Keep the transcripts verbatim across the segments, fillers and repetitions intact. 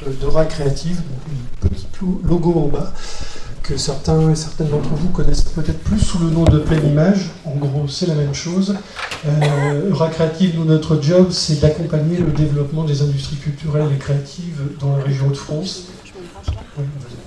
d'Aura Créative, un petit logo en bas, que certains et certaines d'entre vous connaissent peut-être plus sous le nom de Pleine Image. En gros, c'est la même chose. Euh, Aura Créative, nous, notre job, c'est d'accompagner le développement des industries culturelles et créatives dans la région de France. Oui,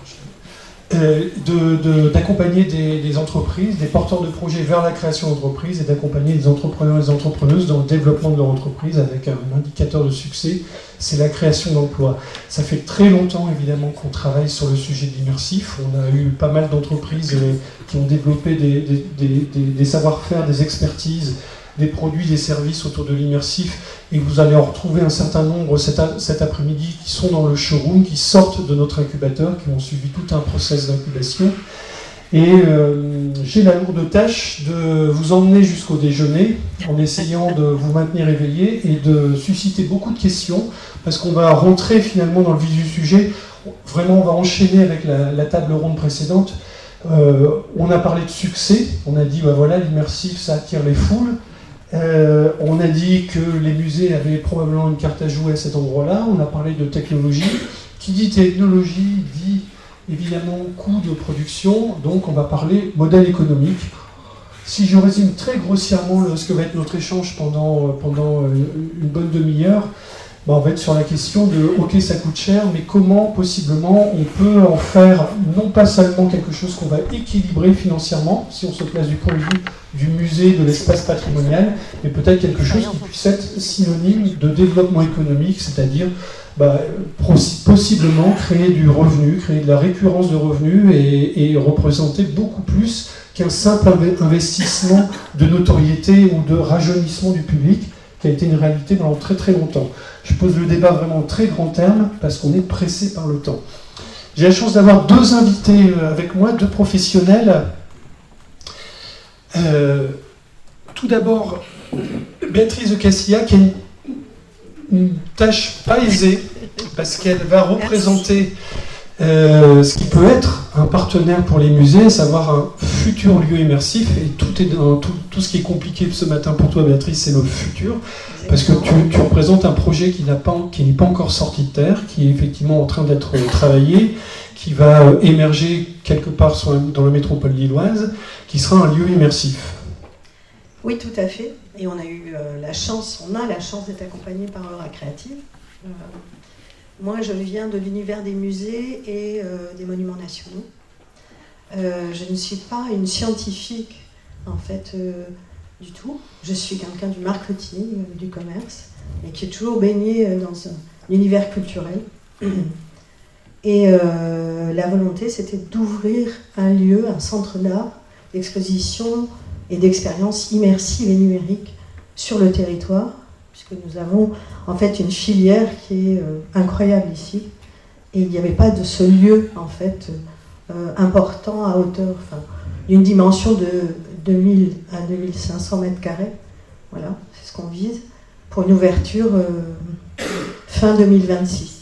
Euh, de, de, d'accompagner des, des entreprises, des porteurs de projets vers la création d'entreprises et d'accompagner les entrepreneurs et les entrepreneuses dans le développement de leur entreprise avec un indicateur de succès, c'est la création d'emplois. Ça fait très longtemps évidemment qu'on travaille sur le sujet de l'immersif. On a eu pas mal d'entreprises euh, qui ont développé des, des, des, des, des savoir-faire, des expertises, des produits, des services autour de l'immersif, et vous allez en retrouver un certain nombre cet, a, cet après-midi qui sont dans le showroom, qui sortent de notre incubateur, qui ont suivi tout un process d'incubation. Et euh, j'ai la lourde tâche de vous emmener jusqu'au déjeuner en essayant de vous maintenir éveillés et de susciter beaucoup de questions, parce qu'on va rentrer finalement dans le vif du sujet. Vraiment, on va enchaîner avec la, la table ronde précédente. Euh, on a parlé de succès, on a dit, bah voilà, l'immersif, ça attire les foules. Euh, on a dit que les musées avaient probablement une carte à jouer à cet endroit-là. On a parlé de technologie. Qui dit technologie dit évidemment coût de production. Donc on va parler modèle économique. Si je résume très grossièrement ce que va être notre échange pendant, pendant une bonne demi-heure, ben on va être sur la question de ok, ça coûte cher, mais comment possiblement on peut en faire non pas seulement quelque chose qu'on va équilibrer financièrement, si on se place du point de vue du musée, de l'espace patrimonial, mais peut-être quelque chose qui puisse être synonyme de développement économique, c'est-à-dire bah, possiblement créer du revenu, créer de la récurrence de revenus et, et représenter beaucoup plus qu'un simple investissement de notoriété ou de rajeunissement du public, qui a été une réalité pendant très très longtemps. Je pose le débat vraiment en très grand terme parce qu'on est pressé par le temps. J'ai la chance d'avoir deux invités avec moi, deux professionnels. Euh, tout d'abord, Béatrice de Castilla, qui a une, une tâche pas aisée parce qu'elle va représenter euh, ce qui peut être un partenaire pour les musées, à savoir un futur lieu immersif. Et tout, est dans, tout, tout ce qui est compliqué ce matin pour toi, Béatrice, c'est le futur. Parce que tu, tu représentes un projet qui, n'a pas, qui n'est pas encore sorti de terre, qui est effectivement en train d'être travaillé, qui va émerger quelque part sur la, dans la métropole lilloise, qui sera un lieu immersif. Oui, tout à fait. Et on a eu euh, la chance, on a la chance d'être accompagné par Aura Créative. Euh, moi, je viens de l'univers des musées et euh, des monuments nationaux. Euh, je ne suis pas une scientifique, en fait, euh, du tout. Je suis quelqu'un du marketing, euh, du commerce, mais qui est toujours baigné euh, dans un univers culturel. Et euh, la volonté, c'était d'ouvrir un lieu, un centre d'art, d'exposition et d'expérience immersive et numérique sur le territoire, puisque nous avons en fait une filière qui est euh, incroyable ici. Et il n'y avait pas de ce lieu, en fait, euh, important à hauteur, enfin, d'une dimension de deux mille à deux mille cinq cents mètres carrés. Voilà, c'est ce qu'on vise, pour une ouverture euh, fin deux mille vingt-six.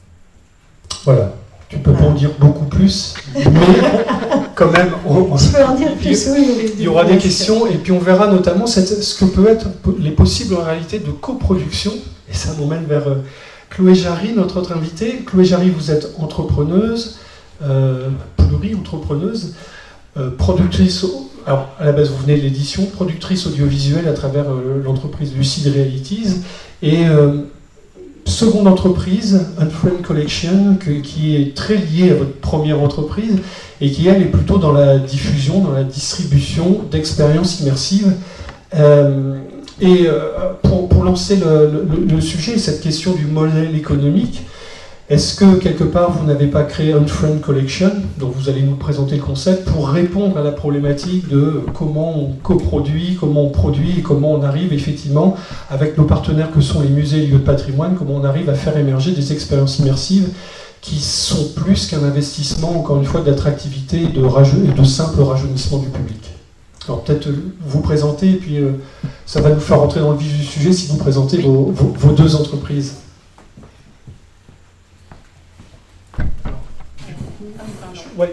Voilà, tu peux voilà. pas en dire beaucoup plus, mais quand même, on, on, tu peux en dire plus, il, oui. Il y aura des questions, et puis on verra notamment cette, ce que peut être les possibles en réalité de coproduction, et ça m'emmène vers euh, Chloé Jarry, notre autre invitée. Chloé Jarry, vous êtes entrepreneuse, euh, pluri-entrepreneuse, euh, productrice, alors à la base vous venez de l'édition, productrice audiovisuelle à travers euh, l'entreprise Lucid Realities, et euh, seconde entreprise, Unfriend Collection, que, qui est très liée à votre première entreprise et qui, elle, est plutôt dans la diffusion, dans la distribution d'expériences immersives. Euh, et euh, pour, pour lancer le, le, le sujet, cette question du modèle économique, est-ce que, quelque part, vous n'avez pas créé Unfriend Collection, dont vous allez nous présenter le concept, pour répondre à la problématique de comment on coproduit, comment on produit et comment on arrive, effectivement, avec nos partenaires que sont les musées et lieux de patrimoine, comment on arrive à faire émerger des expériences immersives qui sont plus qu'un investissement, encore une fois, d'attractivité et de, rajeu- et de simple rajeunissement du public. Alors peut-être vous présenter, et puis euh, ça va nous faire rentrer dans le vif du sujet si vous présentez vos, vos, vos deux entreprises. Ouais.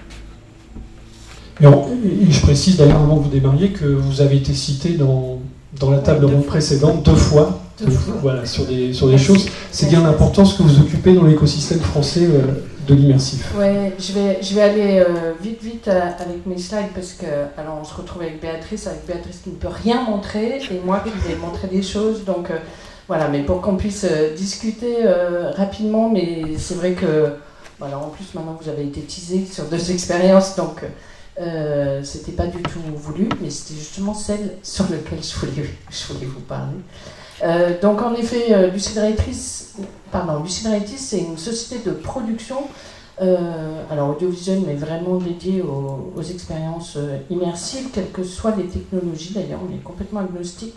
Et, en, et je précise d'ailleurs avant que vous démarriez que vous avez été cité dans, dans la table ouais, ronde précédente, deux fois, deux fois. Voilà, sur des, sur des choses. C'est bien l'importance que vous occupez dans l'écosystème français euh, de l'immersif. Ouais, je vais, je vais aller euh, vite, vite euh, avec mes slides parce que alors on se retrouve avec Béatrice, avec Béatrice qui ne peut rien montrer et moi qui vais montrer des choses. Donc euh, voilà, mais pour qu'on puisse euh, discuter euh, rapidement, mais c'est vrai que voilà, en plus maintenant vous avez été teasé sur deux expériences, donc euh, c'était pas du tout voulu, mais c'était justement celle sur laquelle je voulais, je voulais vous parler. Euh, donc en effet, euh, Lucid Wrightis, pardon, Lucid Wrightis, c'est une société de production, euh, alors audiovisuelle, mais vraiment dédiée aux, aux expériences euh, immersives, quelles que soient les technologies. D'ailleurs, on est complètement agnostique.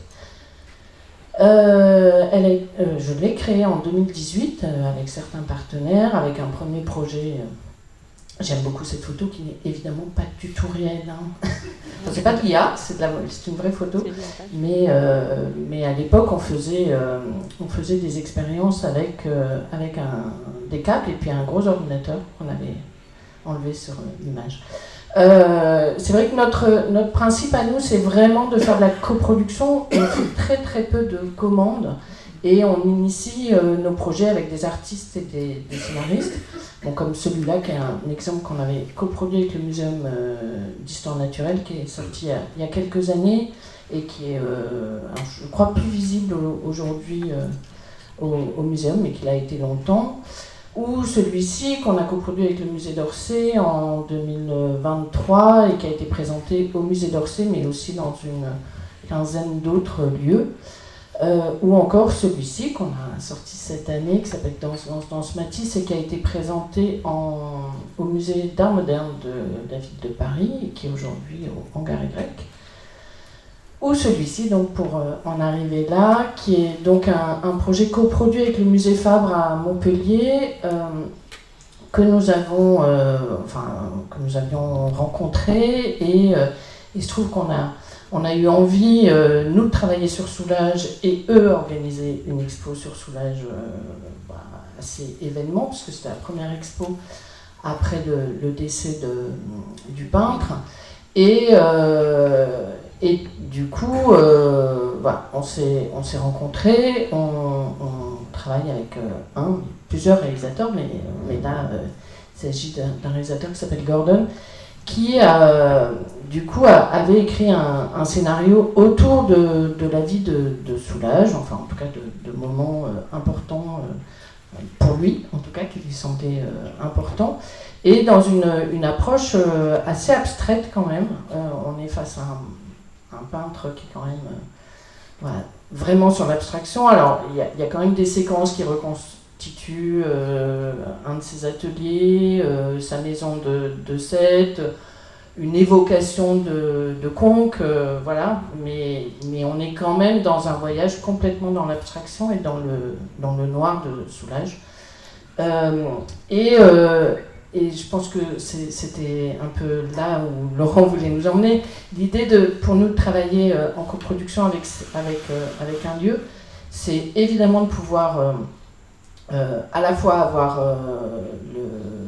Euh, elle est, euh, je l'ai créée en deux mille dix-huit euh, avec certains partenaires, avec un premier projet. Euh, J'aime beaucoup cette photo qui n'est évidemment pas du tout réelle. Hein. C'est pas de l'I A, c'est, de la, c'est une vraie photo. Mais, euh, mais à l'époque, on faisait, euh, on faisait des expériences avec, euh, avec un, des câbles et puis un gros ordinateur qu'on avait enlevé sur l'image. Euh, c'est vrai que notre, notre principe à nous, c'est vraiment de faire de la coproduction. On fait très très peu de commandes. Et on initie euh, nos projets avec des artistes et des, des scénaristes, bon, comme celui-là, qui est un, un exemple qu'on avait coproduit avec le Muséum euh, d'Histoire Naturelle, qui est sorti il y a, il y a quelques années, et qui est, euh, je crois, plus visible aujourd'hui euh, au, au Muséum, mais qui l'a été longtemps. Ou celui-ci, qu'on a coproduit avec le Musée d'Orsay en deux mille vingt-trois, et qui a été présenté au Musée d'Orsay, mais aussi dans une quinzaine d'autres lieux. Euh, ou encore celui-ci qu'on a sorti cette année, qui s'appelle Danse, Danse, Danse Matisse, et qui a été présenté en, au musée d'art moderne de la ville de Paris, et qui est aujourd'hui au Hangar Y. Ou celui-ci, donc pour euh, en arriver là, qui est donc un, un projet coproduit avec le musée Fabre à Montpellier, euh, que nous avons, euh, enfin, que nous avions rencontré, et euh, il se trouve qu'on a On a eu envie, euh, nous, de travailler sur Soulage et eux, organiser une expo sur Soulage euh, bah, assez événement, puisque c'était la première expo après le, le décès de, du peintre. Et, euh, et du coup, euh, voilà, on s'est, on s'est rencontrés, on, on travaille avec euh, un, plusieurs réalisateurs, mais, mais là, euh, il s'agit d'un, d'un réalisateur qui s'appelle Gordon, qui euh, du coup a, avait écrit un, un scénario autour de, de la vie de, de Soulage, enfin en tout cas de, de moments euh, importants euh, pour lui, en tout cas qui lui semblaient euh, importants, et dans une, une approche euh, assez abstraite quand même. Euh, on est face à un, un peintre qui est quand même euh, voilà, vraiment sur l'abstraction. Alors il y, y a quand même des séquences qui reconstituent euh, un de ses ateliers, euh, sa maison de, de Sète, une évocation de, de conque, euh, voilà, mais, mais on est quand même dans un voyage complètement dans l'abstraction et dans le, dans le noir de Soulage. Euh, et, euh, et je pense que c'est, c'était un peu là où Laurent voulait nous emmener, l'idée de, pour nous de travailler euh, en coproduction avec, avec, euh, avec un lieu, c'est évidemment de pouvoir euh, euh, à la fois avoir euh, le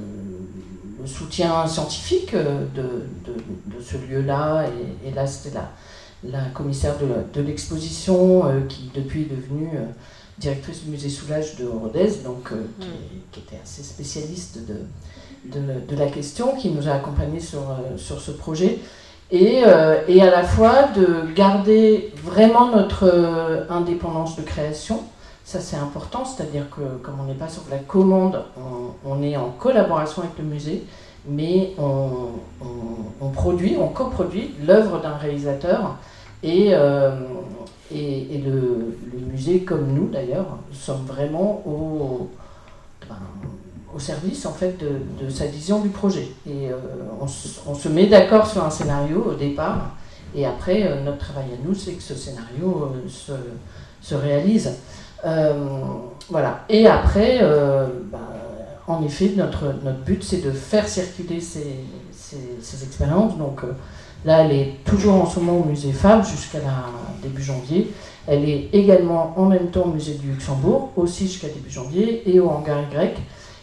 le soutien scientifique de, de, de ce lieu-là, et, et là c'était la, la commissaire de, de l'exposition euh, qui depuis est devenue euh, directrice du musée Soulage de Rodez, donc euh, qui, qui était assez spécialiste de, de, de la question, qui nous a accompagnés sur, euh, sur ce projet, et, euh, et à la fois de garder vraiment notre euh, indépendance de création. Ça c'est important, c'est-à-dire que comme on n'est pas sur de la commande, on, on est en collaboration avec le musée, mais on, on, on produit, on coproduit l'œuvre d'un réalisateur, et, euh, et, et le, le musée, comme nous d'ailleurs, sommes vraiment au, ben, au service en fait de, de sa vision du projet. Et euh, on, on se met d'accord sur un scénario au départ, et après euh, notre travail à nous, c'est que ce scénario euh, se, se réalise. Euh, voilà. Et après, euh, bah, en effet, notre, notre but, c'est de faire circuler ces, ces, ces expériences. Donc euh, là, elle est toujours en ce moment au musée Fabre jusqu'à la, début janvier. Elle est également en même temps au musée du Luxembourg, aussi jusqu'à début janvier, et au Hangar Y.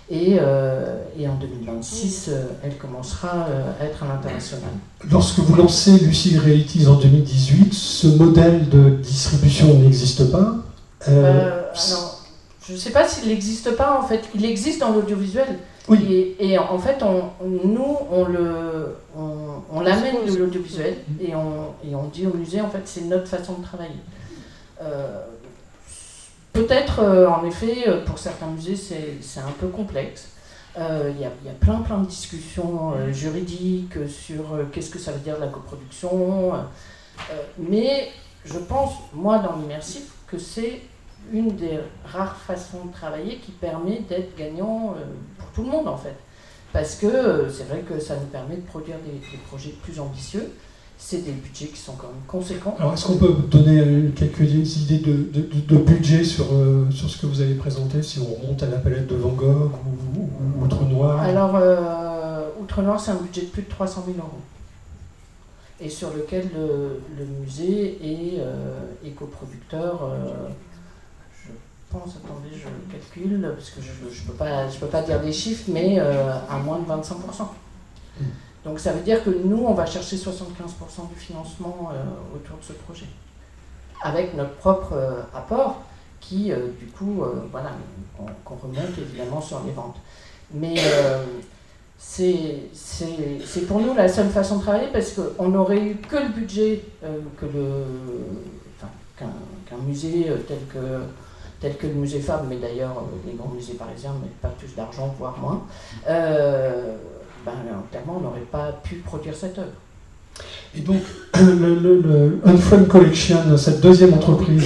Et, euh, et en deux mille vingt-six, euh, elle commencera euh, à être à l'international. Lorsque vous lancez Lucid Realities en deux mille dix-huit, ce modèle de distribution n'existe pas. Euh, euh, alors, je ne sais pas s'il n'existe pas, en fait. Il existe dans l'audiovisuel. Oui. Et, et en fait, on, on, nous, on, le, on, on l'amène de l'audiovisuel et on, et on dit au musée, en fait, c'est notre façon de travailler. Euh, peut-être, euh, en effet, pour certains musées, c'est, c'est un peu complexe. Il euh, y, y a plein, plein de discussions euh, juridiques sur euh, qu'est-ce que ça veut dire la coproduction. Euh, mais je pense, moi, dans l'immersif, que c'est une des rares façons de travailler qui permet d'être gagnant euh, pour tout le monde, en fait. Parce que euh, c'est vrai que ça nous permet de produire des, des projets plus ambitieux. C'est des budgets qui sont quand même conséquents. Alors, est-ce qu'on peut donner quelques idées de, de, de budget sur, euh, sur ce que vous avez présenté, si on remonte à la palette de Van Gogh ou, ou Outre Noir? Alors, euh, Outre Noir, c'est un budget de plus de trois cent mille euros. Et sur lequel le, le musée est, euh, est coproducteur. Euh, je pense, attendez, je calcule, parce que je ne peux pas, je peux pas dire des chiffres, mais euh, à moins de vingt-cinq pour cent. Mmh. Donc ça veut dire que nous, on va chercher soixante-quinze pour cent du financement euh, autour de ce projet, avec notre propre euh, apport, qui, euh, du coup, euh, voilà, on, qu'on remonte évidemment sur les ventes. Mais euh, c'est, c'est, c'est pour nous la seule façon de travailler, parce qu'on n'aurait eu que le budget euh, que le, enfin, qu'un, qu'un musée euh, tel que, tel que le musée Fabre, mais d'ailleurs euh, les grands musées parisiens ne mettent pas plus d'argent, voire moins. Euh, Ben, clairement, on n'aurait pas pu produire cette œuvre. Et donc, le, le, le Unframe Collection, cette deuxième entreprise,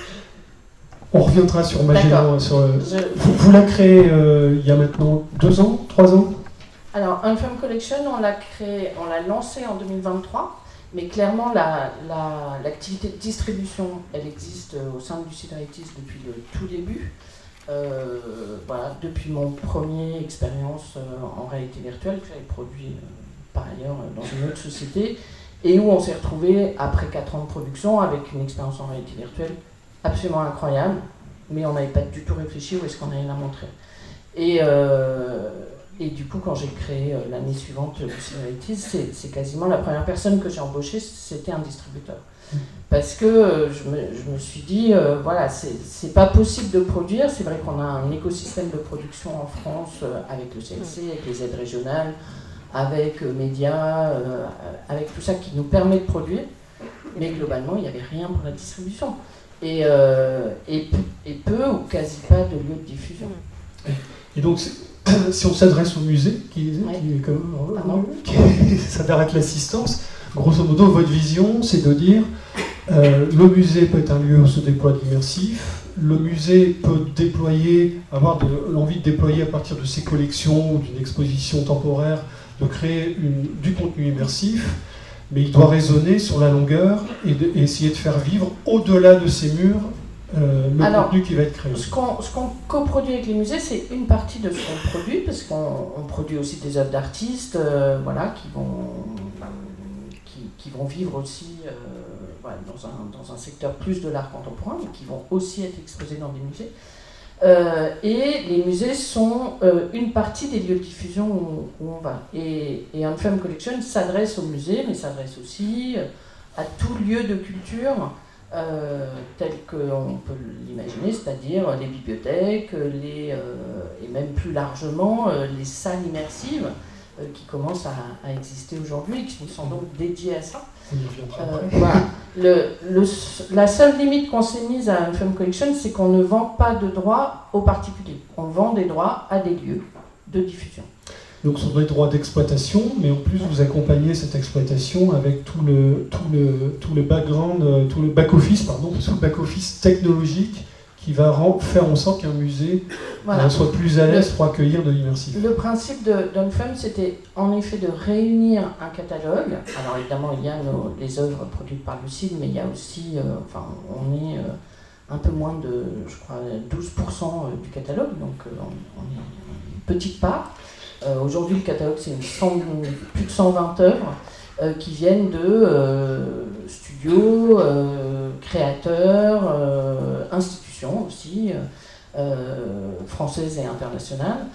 on reviendra sur Magellan. Sur, Je... vous, vous la créez euh, il y a maintenant deux ans, trois ans? Alors, Unframe Collection, on l'a créé, on l'a lancé en deux mille vingt-trois, mais clairement, la, la, l'activité de distribution, elle existe au sein de Lucid Realities depuis le tout début. Euh, voilà, depuis mon premier expérience euh, en réalité virtuelle que j'avais produit euh, par ailleurs euh, dans une autre société et où on s'est retrouvé après quatre ans de production avec une expérience en réalité virtuelle absolument incroyable, mais on n'avait pas du tout réfléchi où est-ce qu'on allait la montrer. Et, euh, et du coup, quand j'ai créé euh, l'année suivante Lucid Realities, c'est, c'est quasiment la première personne que j'ai embauchée, c'était un distributeur. Parce que euh, je, me, je me suis dit, euh, voilà, c'est, c'est pas possible de produire. C'est vrai qu'on a un écosystème de production en France euh, avec le C L C, avec les aides régionales, avec euh, médias, euh, avec tout ça qui nous permet de produire. Mais globalement, il n'y avait rien pour la distribution. Et, euh, et, et peu ou quasi pas de lieux de diffusion. Et donc, si on s'adresse au musée, qui, ouais. qui, comme, ah qui s'adresse à l'assistance, grosso modo, votre vision, c'est de dire euh, le musée peut être un lieu où se déploie de l'immersif, le musée peut déployer, avoir de, l'envie de déployer à partir de ses collections ou d'une exposition temporaire, de créer une, du contenu immersif, mais il doit raisonner sur la longueur et, de, et essayer de faire vivre au-delà de ces murs euh, le Alors, contenu qui va être créé. Ce qu'on, ce qu'on coproduit avec les musées, c'est une partie de ce qu'on produit, parce qu'on on produit aussi des œuvres d'artistes, euh, voilà, qui vont... qui vont vivre aussi euh, voilà, dans, un, dans un secteur plus de l'art contemporain, mais qui vont aussi être exposés dans des musées. Euh, et les musées sont euh, une partie des lieux de diffusion où, où on va. Et, et Unframe Collection s'adresse aux musées, mais s'adresse aussi à tout lieu de culture euh, tel qu'on peut l'imaginer, c'est-à-dire les bibliothèques, les, euh, et même plus largement euh, les salles immersives, qui commencent à, à exister aujourd'hui et qui sont donc dédiés à ça. Euh, voilà. le, le, la seule limite qu'on s'est mise à Unframe Collection, c'est qu'on ne vend pas de droits aux particuliers. On vend des droits à des lieux de diffusion. Donc ce sont des droits d'exploitation, mais en plus vous accompagnez cette exploitation avec tout le, tout le, tout le background, tout le back-office, pardon, tout le back-office technologique qui va rend, faire en sorte qu'un musée voilà. soit plus à l'aise le, pour accueillir de l'immersif. Le principe de, d'Unframe, c'était en effet de réunir un catalogue. Alors évidemment, il y a nos, les œuvres produites par Lucid, mais il y a aussi, euh, enfin, on est euh, un peu moins de, je crois, douze pour cent du catalogue, donc euh, on, on est une petite part. Euh, aujourd'hui, le catalogue, c'est une cent, plus de cent vingt œuvres euh, qui viennent de euh, studios, euh, créateurs, euh, institutions aussi, euh, françaises et internationales.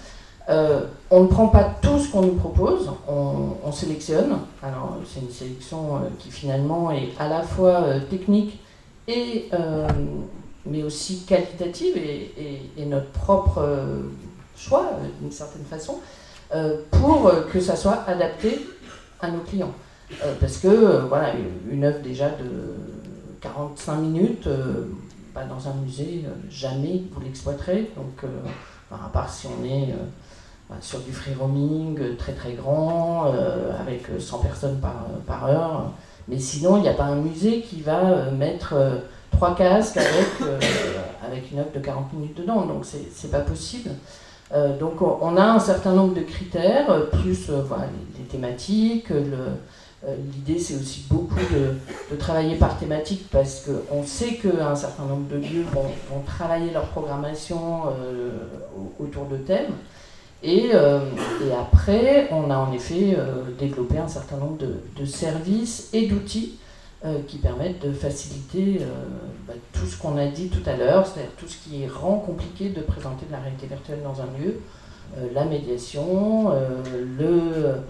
Euh, on ne prend pas tout ce qu'on nous propose, on, on sélectionne. Alors c'est une sélection euh, qui finalement est à la fois euh, technique et euh, mais aussi qualitative et, et, et notre propre euh, choix euh, d'une certaine façon euh, pour euh, que ça soit adapté à nos clients. Euh, parce que euh, voilà, une œuvre déjà de quarante-cinq minutes, euh, bah, dans un musée, euh, jamais vous l'exploiterez. Donc, euh, enfin, à part si on est euh, bah, sur du free roaming euh, très très grand, euh, avec cent personnes par, par heure. Mais sinon, il n'y a pas un musée qui va euh, mettre euh, trois casques avec, euh, avec une œuvre de quarante minutes dedans. Donc, c'est, c'est pas possible. Euh, donc, on, on a un certain nombre de critères, euh, plus euh, voilà, les, les thématiques, le. Euh, l'idée, c'est aussi beaucoup de, de travailler par thématique parce qu'on sait qu'un certain nombre de lieux vont, vont travailler leur programmation euh, autour de thèmes. Et, euh, et après, on a en effet euh, développé un certain nombre de, de services et d'outils euh, qui permettent de faciliter euh, bah, tout ce qu'on a dit tout à l'heure, c'est-à-dire tout ce qui rend compliqué de présenter de la réalité virtuelle dans un lieu, euh, la médiation, euh, le... Euh,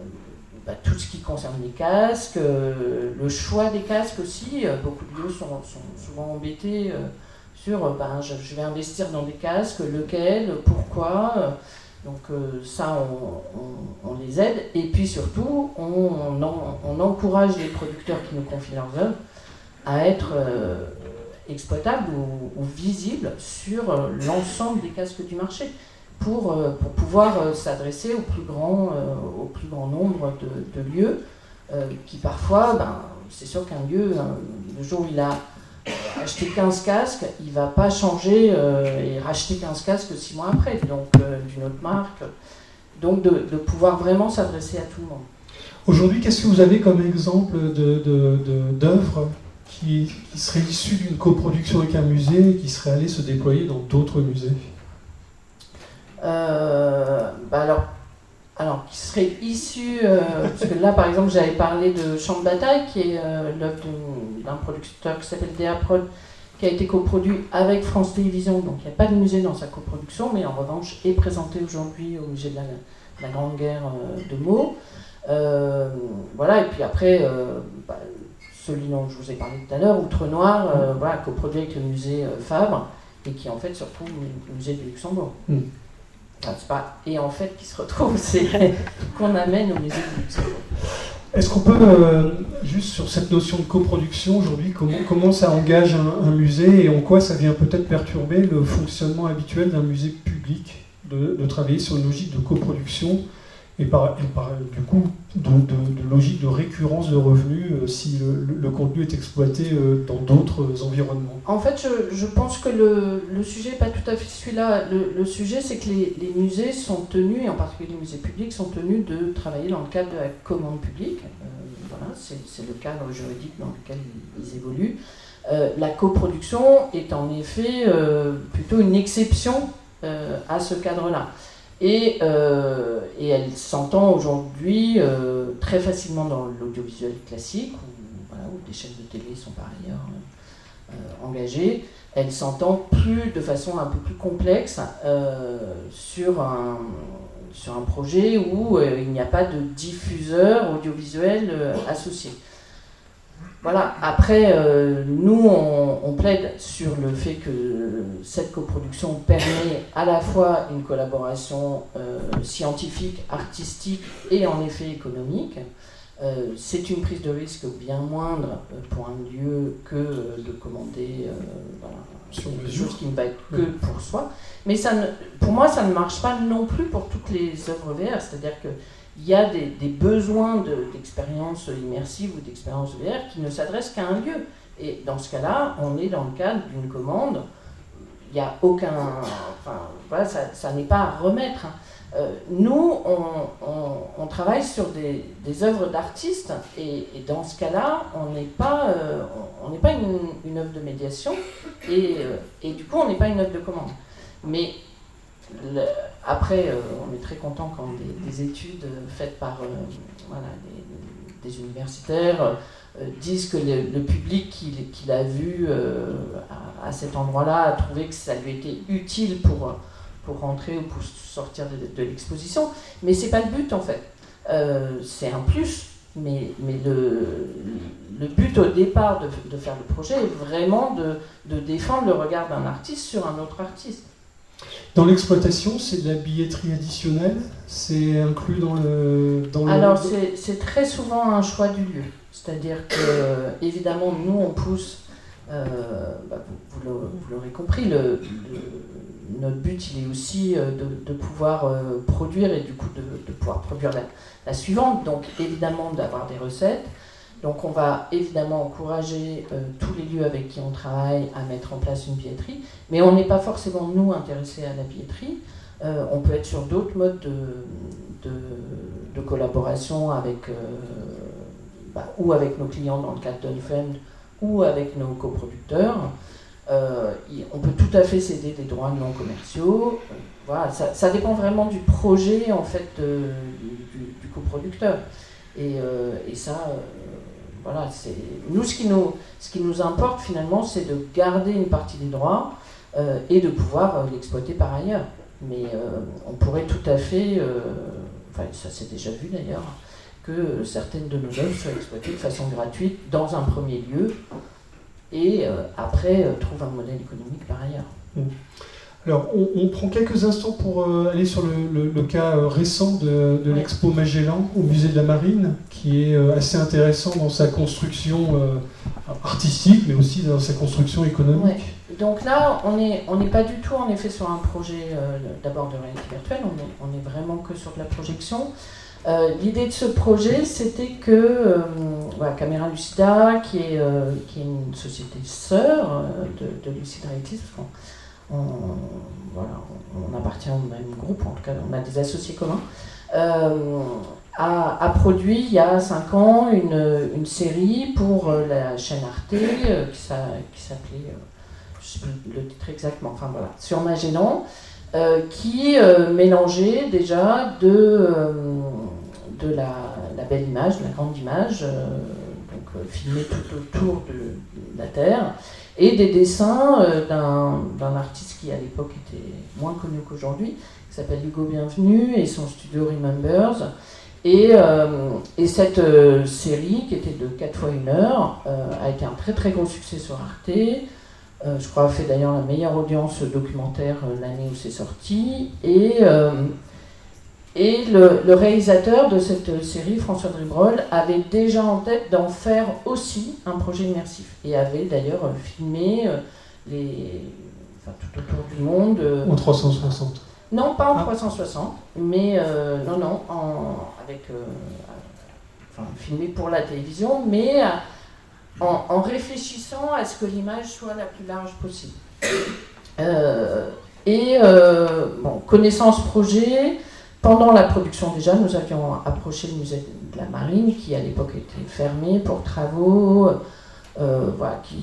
Bah, tout ce qui concerne les casques, euh, le choix des casques aussi. Euh, beaucoup de lieux sont, sont souvent embêtés euh, sur euh, ben, je, je vais investir dans des casques, lequel, pourquoi. Euh, donc euh, ça, on, on, on les aide. Et puis surtout, on, on, en, on encourage les producteurs qui nous confient leurs œuvres à être euh, exploitables ou, ou visibles sur euh, l'ensemble des casques du marché. Pour, euh, pour pouvoir euh, s'adresser au plus grand, euh, au plus grand nombre de, de lieux euh, qui parfois, ben, c'est sûr qu'un lieu, hein, le jour où il a acheté quinze casques, il ne va pas changer euh, et racheter quinze casques six mois après, donc euh, d'une autre marque. Donc de, de pouvoir vraiment s'adresser à tout le monde. Aujourd'hui, qu'est-ce que vous avez comme exemple de, de, de, d'œuvres qui, qui seraient issues d'une coproduction avec un musée et qui seraient allées se déployer dans d'autres musées ? Euh, bah alors, alors, qui serait issu, euh, parce que là par exemple j'avais parlé de Champ de bataille, qui est euh, l'œuvre d'un producteur qui s'appelle D A Prod, qui a été coproduit avec France Télévisions, donc il n'y a pas de musée dans sa coproduction, mais en revanche est présenté aujourd'hui au musée de la, de la Grande Guerre euh, de Meaux. Euh, voilà, et puis après, euh, bah, celui dont je vous ai parlé tout à l'heure, Outre-Noir, euh, voilà, coproduit avec le musée euh, Fabre, et qui en fait se retrouve au musée du Luxembourg. Mm. Enfin, c'est pas et en fait qui se retrouve, c'est qu'on amène au musée du Luxembourg. Est-ce qu'on peut, euh, juste sur cette notion de coproduction aujourd'hui, comment, comment ça engage un, un musée et en quoi ça vient peut-être perturber le fonctionnement habituel d'un musée public de, de travailler sur une logique de coproduction et par, et par du coup de, de, de logique de récurrence de revenus euh, si le, le, le contenu est exploité euh, dans d'autres environnements? En fait, je, je pense que le, le sujet n'est pas tout à fait celui-là. Le, le sujet, c'est que les, les musées sont tenus, et en particulier les musées publics, sont tenus de travailler dans le cadre de la commande publique. Euh, voilà, c'est, c'est le cadre juridique dans lequel ils, ils évoluent. Euh, la coproduction est en effet euh, plutôt une exception euh, à ce cadre-là. Et, euh, et elle s'entend aujourd'hui euh, très facilement dans l'audiovisuel classique, où, voilà, où des chaînes de télé sont par ailleurs euh, engagées. Elle s'entend plus de façon un peu plus complexe euh, sur, un, sur un projet où euh, il n'y a pas de diffuseur audiovisuel euh, associé. Voilà. Après, euh, nous, on, on plaide sur le fait que cette coproduction permet à la fois une collaboration euh, scientifique, artistique et en effet économique. Euh, c'est une prise de risque bien moindre pour un lieu que euh, de commander euh, voilà, quelque chose qui ne va être que pour soi. Mais ça ne, pour moi, ça ne marche pas non plus pour toutes les œuvres V R. C'est-à-dire que il y a des, des besoins de, d'expériences immersives ou d'expériences V R qui ne s'adressent qu'à un lieu. Et dans ce cas-là, on est dans le cadre d'une commande. Il n'y a aucun... Enfin, voilà, ça, ça n'est pas à remettre. Euh, nous, on, on, on travaille sur des, des œuvres d'artistes. Et, et dans ce cas-là, on n'est pas, euh, on n'est pas une, une œuvre de médiation. Et, euh, et du coup, on n'est pas une œuvre de commande. Mais... Le, après, euh, on est très content quand des, des études faites par euh, voilà, des, des universitaires euh, disent que le, le public qui, qui l'a vu euh, à, à cet endroit-là a trouvé que ça lui était utile pour, pour rentrer ou pour sortir de, de l'exposition, mais c'est pas le but en fait. Euh, c'est un plus, mais, mais le, le but au départ de, de faire le projet est vraiment de, de défendre le regard d'un artiste sur un autre artiste. Dans l'exploitation, c'est de la billetterie additionnelle, c'est inclus dans le... Dans Alors le... c'est, c'est très souvent un choix du lieu, c'est-à-dire que évidemment nous on pousse, euh, bah, vous, vous, vous l'aurez compris, le, le, notre but il est aussi de, de pouvoir euh, produire et du coup de, de pouvoir produire la, la suivante, donc évidemment d'avoir des recettes. Donc on va évidemment encourager euh, tous les lieux avec qui on travaille à mettre en place une billetterie, mais on n'est pas forcément nous intéressés à la billetterie. Euh, on peut être sur d'autres modes de, de, de collaboration avec, euh, bah, ou avec nos clients dans le cadre d'Unfriend ou avec nos coproducteurs. Euh, on peut tout à fait céder des droits non commerciaux. Euh, voilà, ça, ça dépend vraiment du projet en fait de, du, du coproducteur. Et, euh, et ça, euh, voilà, c'est nous ce qui nous ce qui nous importe finalement, c'est de garder une partie des droits euh, et de pouvoir euh, l'exploiter par ailleurs. Mais euh, on pourrait tout à fait, euh, enfin ça s'est déjà vu d'ailleurs, que certaines de nos œuvres soient exploitées de façon gratuite dans un premier lieu et euh, après euh, trouve un modèle économique par ailleurs. Mmh. Alors, on, on prend quelques instants pour euh, aller sur le, le, le cas euh, récent de, de l'Expo Magellan au Musée de la Marine, qui est euh, assez intéressant dans sa construction euh, artistique, mais aussi dans sa construction économique. Ouais. Donc là, on n'est on n'est pas du tout en effet sur un projet euh, d'abord de réalité virtuelle, on est, on est vraiment que sur de la projection. Euh, l'idée de ce projet, c'était que euh, voilà, Caméra Lucida, qui est, euh, qui est une société sœur euh, de, de Lucid Reality, parce qu'on On, voilà, on appartient au même groupe, en tout cas on a des associés communs, euh, a, a produit il y a cinq ans une, une série pour euh, la chaîne Arte euh, qui, sa, qui s'appelait, euh, je ne sais plus le titre exactement, enfin voilà, sur Magellan, euh, qui euh, mélangeait déjà de, euh, de la, la belle image, de la grande image, euh, donc euh, filmée tout autour de, de la Terre, et des dessins euh, d'un, d'un artiste qui à l'époque était moins connu qu'aujourd'hui, qui s'appelle Hugo Bienvenu, et son studio Remembers. Et, euh, et cette euh, série, qui était de quatre fois une heure, euh, a été un très très gros succès sur Arte. Euh, je crois a fait d'ailleurs la meilleure audience documentaire euh, l'année où c'est sorti. Et, euh, et le, le réalisateur de cette série, François Dribrol, avait déjà en tête d'en faire aussi un projet immersif. Et avait d'ailleurs euh, filmé euh, les, enfin, tout autour du monde. Euh, en trois cent soixante. Non, pas en ah. trois cent soixante, mais euh, non, non, en, avec, euh, enfin, filmé pour la télévision, mais euh, en, en réfléchissant à ce que l'image soit la plus large possible. Euh, et euh, bon, connaissant ce projet, pendant la production déjà, nous avions approché le musée de la Marine, qui à l'époque était fermé pour travaux, euh, voilà, qui,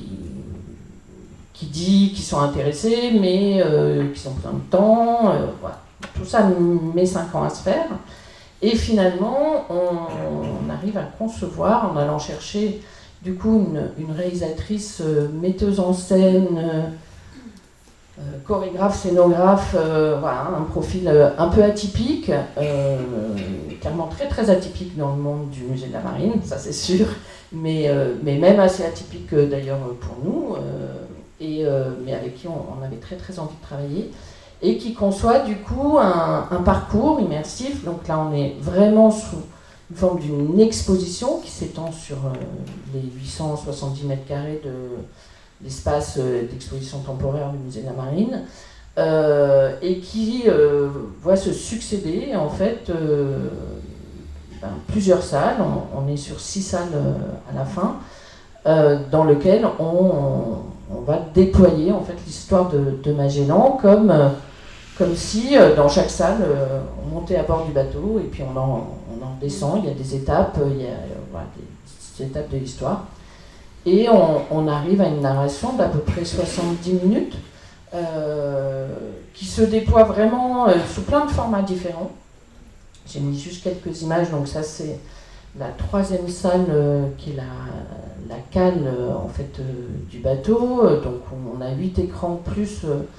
qui dit qu'ils sont intéressés, mais euh, qu'ils ont besoin de temps. Euh, voilà. Tout ça met cinq ans à se faire. Et finalement, on, on arrive à concevoir, en allant chercher du coup une, une réalisatrice, euh, metteuse en scène, euh, Euh, chorégraphe, scénographe, euh, voilà, un profil euh, un peu atypique, euh, clairement très très atypique dans le monde du musée de la Marine, ça c'est sûr, mais, euh, mais même assez atypique euh, d'ailleurs pour nous, euh, et, euh, mais avec qui on, on avait très très envie de travailler, et qui conçoit du coup un, un parcours immersif. Donc là on est vraiment sous une forme d'une exposition qui s'étend sur euh, les huit cent soixante-dix mètres carrés de l'espace d'exposition temporaire du musée de la Marine, euh, et qui euh, voit se succéder en fait euh, ben, plusieurs salles. On, on est sur six salles euh, à la fin, euh, dans lesquelles on, on, on va déployer en fait l'histoire de, de Magellan comme, euh, comme si euh, dans chaque salle euh, on montait à bord du bateau et puis on en, on en descend. Il y a des étapes, il y a euh, voilà, des, des étapes de l'histoire. Et on, on arrive à une narration d'à peu près soixante-dix minutes euh, qui se déploie vraiment euh, sous plein de formats différents. J'ai mis juste quelques images, donc ça c'est la troisième salle euh, qui est la, la cale euh, en fait, euh, du bateau. Donc on a huit écrans plus euh,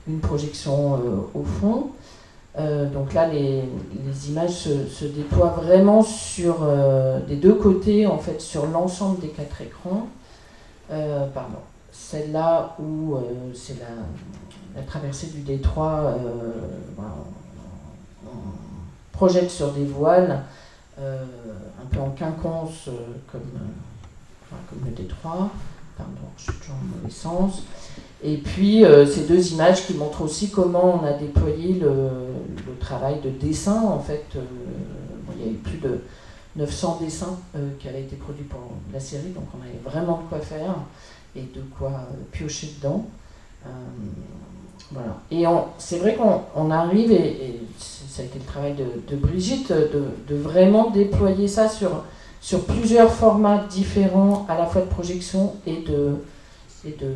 une projection euh, au fond. Euh, donc là, les, les images se, se déploient vraiment sur euh, des deux côtés, en fait, sur l'ensemble des quatre écrans. Euh, pardon. Celle-là où euh, c'est la, la traversée du détroit, euh, voilà, on, on projette sur des voiles, euh, un peu en quinconce, euh, comme, euh, enfin, comme le détroit. Pardon, je suis toujours dans le mauvais sens. Et puis, euh, ces deux images qui montrent aussi comment on a déployé le, le travail de dessin. En fait, euh, bon, il y a eu plus de neuf cents dessins euh, qui avaient été produits pour la série, donc on avait vraiment de quoi faire et de quoi euh, piocher dedans. Euh, voilà. Et on, c'est vrai qu'on on arrive, et, et ça a été le travail de, de Brigitte, de, de vraiment déployer ça sur, sur plusieurs formats différents, à la fois de projection et de... Et de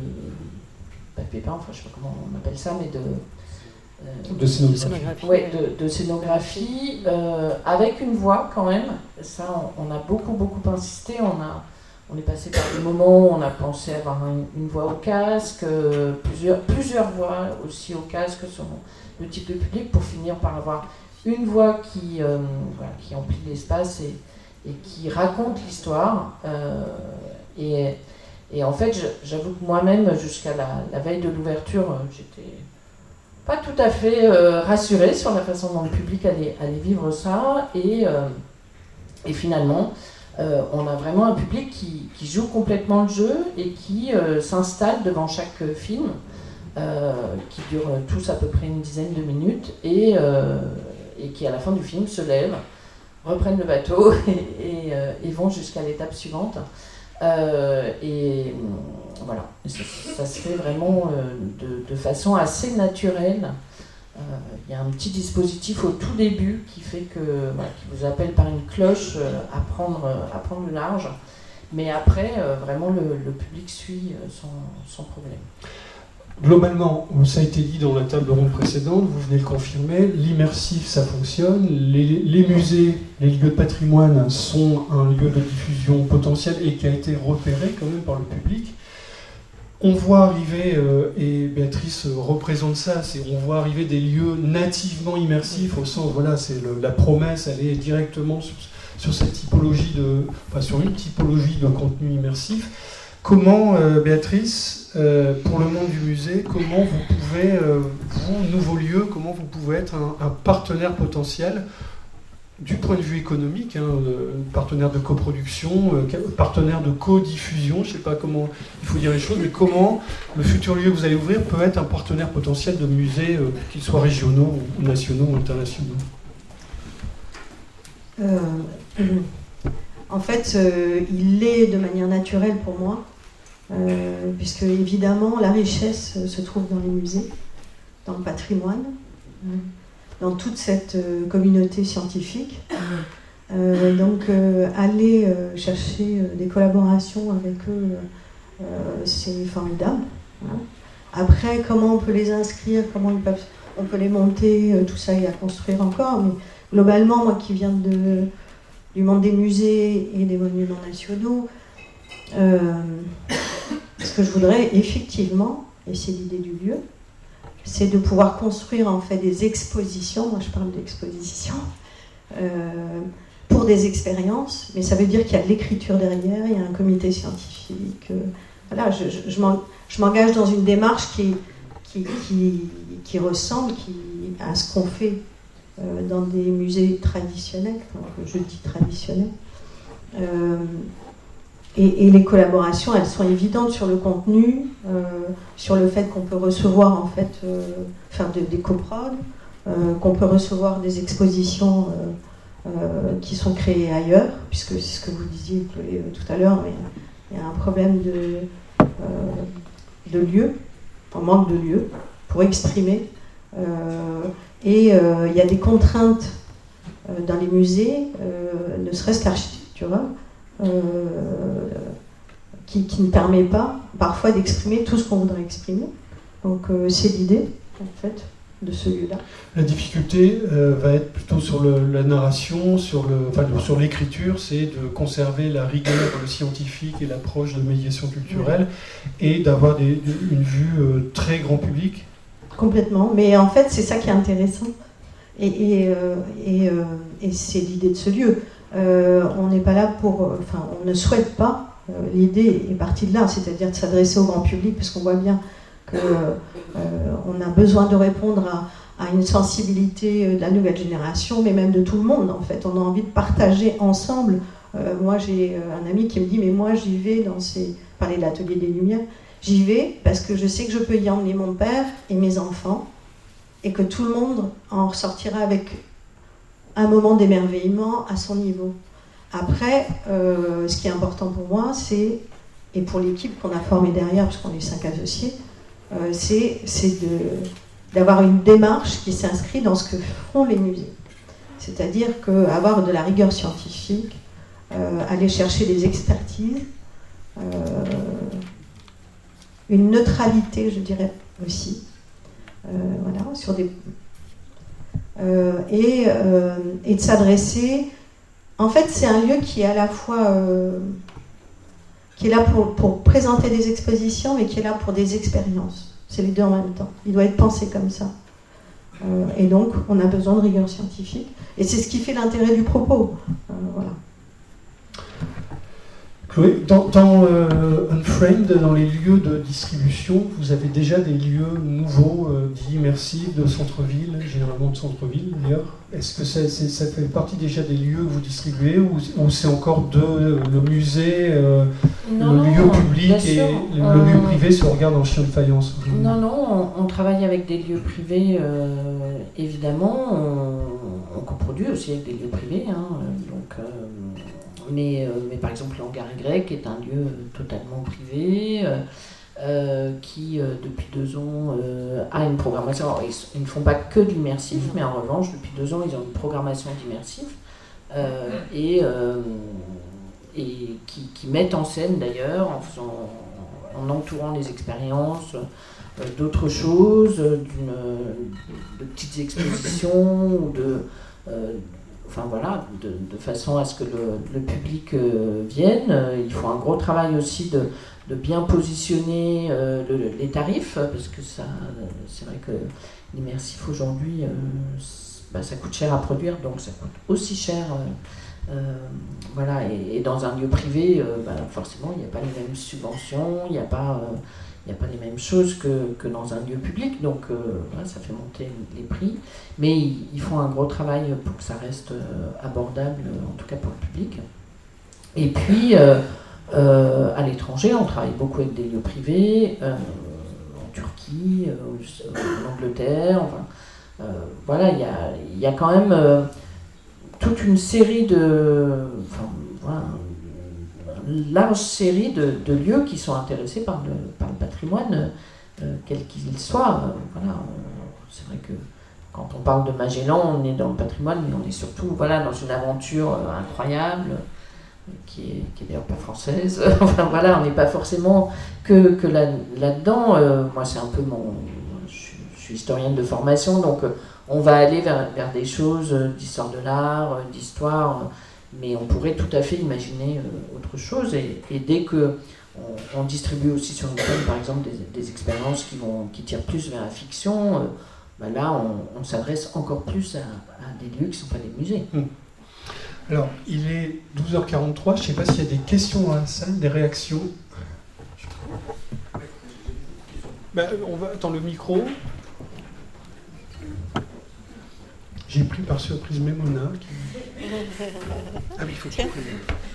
papier peint, enfin je sais pas comment on appelle ça, mais de... Euh, de scénographie. Oui, de, de scénographie, euh, avec une voix quand même. Ça, on, on a beaucoup, beaucoup insisté. On, a, on est passé par des moments où on a pensé avoir une, une voix au casque, euh, plusieurs, plusieurs voix aussi au casque selon le type de public, pour finir par avoir une voix qui, euh, voilà, qui emplit l'espace et, et qui raconte l'histoire. Euh, et, et en fait, je, j'avoue que moi-même, jusqu'à la, la veille de l'ouverture, j'étais pas tout à fait euh, rassurée sur la façon dont le public allait, allait vivre ça. Et, euh, et finalement, euh, on a vraiment un public qui, qui joue complètement le jeu et qui euh, s'installe devant chaque film, euh, qui dure tous à peu près une dizaine de minutes, et, euh, et qui, à la fin du film, se lèvent, reprennent le bateau et, et, euh, et vont jusqu'à l'étape suivante. Euh, et voilà, ça, ça se fait vraiment euh, de, de façon assez naturelle. Il euh, y a un petit dispositif au tout début qui fait que, voilà, qui vous appelle par une cloche euh, à, prendre, à prendre le large. Mais après, euh, vraiment, le, le public suit euh, sans, sans problème. Globalement, ça a été dit dans la table ronde précédente, vous venez le confirmer, l'immersif ça fonctionne, les, les musées, les lieux de patrimoine sont un lieu de diffusion potentiel et qui a été repéré quand même par le public. On voit arriver, euh, et Béatrice représente ça, c'est on voit arriver des lieux nativement immersifs au sens, voilà, c'est le, la promesse, elle est directement sur, sur cette typologie de, enfin sur une typologie de contenu immersif. Comment, euh, Béatrice, euh, pour le monde du musée, comment vous pouvez, euh, vous, nouveau lieu, comment vous pouvez être un, un partenaire potentiel du point de vue économique, hein, euh, partenaire de coproduction, euh, partenaire de co-diffusion, je ne sais pas comment il faut dire les choses, mais comment le futur lieu que vous allez ouvrir peut être un partenaire potentiel de musées, euh, qu'ils soient régionaux, ou nationaux ou internationaux. euh, En fait, euh, il l'est de manière naturelle pour moi, euh, puisque évidemment la richesse euh, se trouve dans les musées, dans le patrimoine, euh, dans toute cette euh, communauté scientifique. Euh, donc euh, aller euh, chercher euh, des collaborations avec eux, euh, c'est formidable. Hein. Après, comment on peut les inscrire, comment ils peuvent, on peut les monter, euh, tout ça est à construire encore, mais globalement, moi qui viens de... du monde des musées et des monuments nationaux, euh, ce que je voudrais effectivement, et c'est l'idée du lieu, c'est de pouvoir construire en fait des expositions, moi je parle d'expositions, euh, pour des expériences, mais ça veut dire qu'il y a de l'écriture derrière, il y a un comité scientifique, euh, voilà, je, je, je, m'en, je m'engage dans une démarche qui, qui, qui, qui ressemble qui, à ce qu'on fait dans des musées traditionnels, donc je dis traditionnels. Euh, et, et les collaborations, elles sont évidentes sur le contenu, euh, sur le fait qu'on peut recevoir en fait, euh, faire de, des coprods, euh, qu'on peut recevoir des expositions euh, euh, qui sont créées ailleurs, puisque c'est ce que vous disiez Chloé, tout à l'heure, mais il y a un problème de, euh, de lieu, un manque de lieu pour exprimer. Euh, Et il euh, y a des contraintes euh, dans les musées, euh, ne serait-ce qu'architecturales, euh, qui, qui ne permet pas parfois d'exprimer tout ce qu'on voudrait exprimer. Donc euh, c'est l'idée, en fait, de ce lieu-là. La difficulté euh, va être plutôt sur le, la narration, sur, le, enfin, sur l'écriture, c'est de conserver la rigueur scientifique et l'approche de médiation culturelle, et d'avoir des, une vue euh, très grand public, complètement. Mais en fait, c'est ça qui est intéressant. Et, et, euh, et, euh, et c'est l'idée de ce lieu. Euh, on n'est pas là pour... Euh, enfin, on ne souhaite pas. Euh, l'idée est partie de là, c'est-à-dire de s'adresser au grand public, parce qu'on voit bien qu'on euh, a besoin de répondre à, à une sensibilité de la nouvelle génération, mais même de tout le monde, en fait. On a envie de partager ensemble. Euh, moi, j'ai un ami qui me dit, mais moi, j'y vais dans ces... Parler de l'Atelier des Lumières. J'y vais parce que je sais que je peux y emmener mon père et mes enfants, et que tout le monde en ressortira avec un moment d'émerveillement à son niveau. Après, euh, ce qui est important pour moi, c'est, et pour l'équipe qu'on a formée derrière, parce qu'on est cinq associés, euh, c'est, c'est de, d'avoir une démarche qui s'inscrit dans ce que font les musées. C'est-à-dire qu'avoir de la rigueur scientifique, euh, aller chercher des expertises, euh, une neutralité, je dirais aussi, Euh, voilà, sur des euh, et, euh, et de s'adresser. En fait, c'est un lieu qui est à la fois euh, qui est là pour, pour présenter des expositions, mais qui est là pour des expériences. C'est les deux en même temps. Il doit être pensé comme ça. Euh, et donc, on a besoin de rigueur scientifique. Et c'est ce qui fait l'intérêt du propos. Euh, voilà. Chloé, dans, dans euh, Unframed, dans les lieux de distribution, vous avez déjà des lieux nouveaux, euh, dits immersifs, de centre-ville, généralement de centre-ville d'ailleurs. Est-ce que ça, c'est, ça fait partie déjà des lieux que vous distribuez, ou, ou c'est encore de, euh, le musée, euh, non, le lieu public et sûr, le, euh, le lieu privé se regarde en chien de faïence? Non, non, on, on travaille avec des lieux privés, euh, évidemment. On, on coproduit aussi avec des lieux privés, hein, donc... Euh, Mais, euh, mais par exemple, l'Hangar Y est un lieu totalement privé euh, euh, qui, euh, depuis deux ans, euh, a une programmation. Alors, ils, ils ne font pas que de l'immersif, mais en revanche, depuis deux ans, ils ont une programmation d'immersif euh, et, euh, et qui, qui mettent en scène d'ailleurs, en, faisant, en entourant les expériences euh, d'autres choses, d'une, de petites expositions ou de. Euh, Enfin voilà, de, de façon à ce que le, le public euh, vienne. Euh, il faut un gros travail aussi de, de bien positionner euh, le, les tarifs, parce que ça, c'est vrai que l'immersif aujourd'hui, euh, bah, ça coûte cher à produire, donc ça coûte aussi cher. Euh, euh, voilà, et, et dans un lieu privé, euh, bah, forcément, il n'y a pas les mêmes subventions, il n'y a pas... Euh, Il n'y a pas les mêmes choses que, que dans un lieu public, donc euh, voilà, ça fait monter les prix. Mais ils, ils font un gros travail pour que ça reste euh, abordable, en tout cas pour le public. Et puis, euh, euh, à l'étranger, on travaille beaucoup avec des lieux privés, euh, en Turquie, euh, en Angleterre. Enfin, euh, voilà, il y a, y a quand même euh, toute une série de... Enfin, voilà, large série de, de lieux qui sont intéressés par le, par le patrimoine, euh, quel qu'il soit. Euh, voilà, on, c'est vrai que quand on parle de Magellan, on est dans le patrimoine, mais on est surtout voilà, dans une aventure euh, incroyable, euh, qui est, qui est d'ailleurs pas française. Enfin voilà, on n'est pas forcément que, que là, là-dedans. Euh, moi, c'est un peu mon... Je suis, je suis historienne de formation, donc euh, on va aller vers, vers des choses euh, d'histoire de l'art, euh, d'histoire... Euh, mais on pourrait tout à fait imaginer euh, autre chose, et, et dès que on, on distribue aussi sur une scène, par exemple, des, des expériences qui, vont, qui tirent plus vers la fiction, euh, bah là, on, on s'adresse encore plus à, à des lieux qui ne sont pas des musées. Mmh. Alors, il est douze heures quarante-trois, je ne sais pas s'il y a des questions dans la salle, des réactions. Ben, on va attendre le micro. J'ai pris par surprise Mémona. Qui... Ah oui, il faut que je prévienne.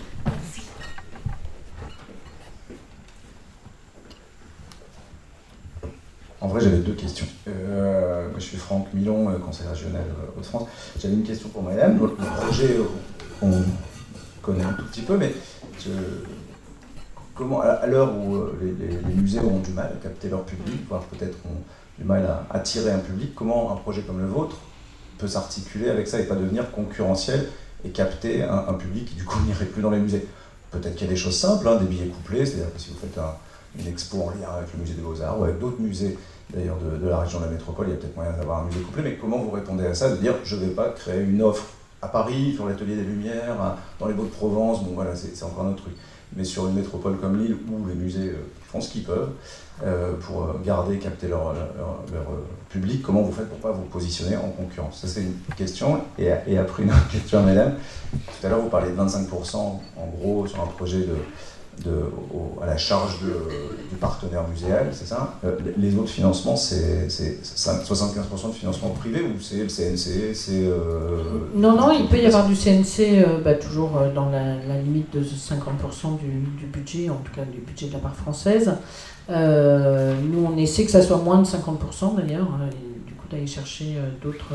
En vrai, j'avais deux questions. Euh, moi, je suis Franck Milon, conseiller régional Hauts-de-France. J'avais une question pour madame. Le projet, on connaît un tout petit peu, mais je... comment, à l'heure où les, les, les musées ont du mal à capter leur public, voire peut-être ont du mal à attirer un public, comment un projet comme le vôtre peut s'articuler avec ça et pas devenir concurrentiel et capter un, un public qui du coup n'irait plus dans les musées? Peut-être qu'il y a des choses simples, hein, des billets couplés, c'est-à-dire que si vous faites un, une expo en lien avec le musée des Beaux-Arts ou avec d'autres musées d'ailleurs de, de la région de la métropole, il y a peut-être moyen d'avoir un musée couplé, mais comment vous répondez à ça, de dire je ne vais pas créer une offre à Paris, sur l'Atelier des Lumières, dans les Baux-de-Provence, bon voilà, c'est, c'est encore un autre truc. Mais sur une métropole comme Lille, où les musées font ce qu'ils peuvent euh, pour garder, capter leur, leur, leur public. Comment vous faites pour pas vous positionner en concurrence? Ça, c'est une question. Et, et après, une autre question, mesdames. Tout à l'heure, vous parlez de vingt-cinq pour cent, en gros, sur un projet de... De, au, à la charge de, du partenaire muséal, c'est ça? euh, Les autres financements, c'est soixante-quinze pour cent de financement privé ou c'est le C N C? euh, Non, non, il peut y avoir du C N C euh, bah, toujours dans la, la limite de cinquante pour cent du, du budget, en tout cas du budget de la part française. Euh, nous, on essaie que ça soit moins de cinquante pour cent d'ailleurs, et du coup d'aller chercher euh, d'autres